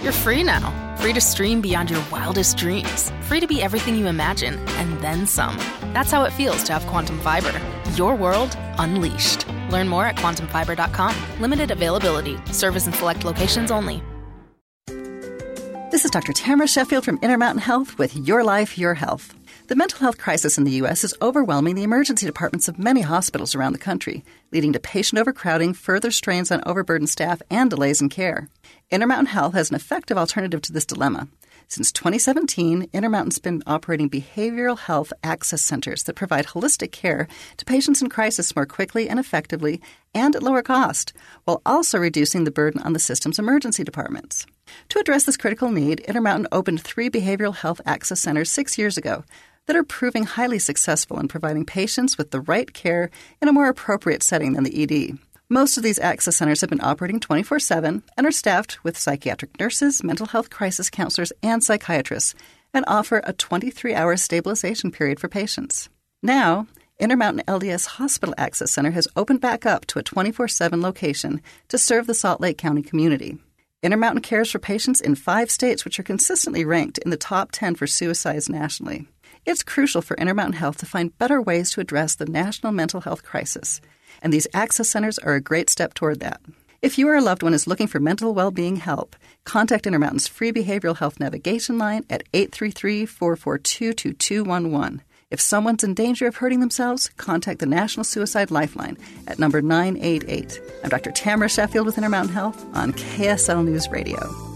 You're free now. Free to stream beyond your wildest dreams. Free to be everything you imagine, and then some. That's how it feels to have Quantum Fiber. Your world unleashed. Learn more at quantumfiber.com. Limited availability. Service in select locations only. This is Dr. Tamara Sheffield from Intermountain Health with Your Life, Your Health. The mental health crisis in the U.S. is overwhelming the emergency departments of many hospitals around the country, leading to patient overcrowding, further strains on overburdened staff, and delays in care. Intermountain Health has an effective alternative to this dilemma. Since 2017, Intermountain's been operating behavioral health access centers that provide holistic care to patients in crisis more quickly and effectively and at lower cost, while also reducing the burden on the system's emergency departments. To address this critical need, Intermountain opened 3 behavioral health access centers 6 years ago that are proving highly successful in providing patients with the right care in a more appropriate setting than the ED. Most of these access centers have been operating 24/7 and are staffed with psychiatric nurses, mental health crisis counselors, and psychiatrists, and offer a 23-hour stabilization period for patients. Now, Intermountain LDS Hospital Access Center has opened back up to a 24/7 location to serve the Salt Lake County community. Intermountain cares for patients in 5 states, which are consistently ranked in the top 10 for suicides nationally. It's crucial for Intermountain Health to find better ways to address the national mental health crisis, and these access centers are a great step toward that. If you or a loved one is looking for mental well-being help, contact Intermountain's free behavioral health navigation line at 833-442-2211. If someone's in danger of hurting themselves, contact the National Suicide Lifeline at number 988. I'm Dr. Tamara Sheffield with Intermountain Health on KSL News Radio.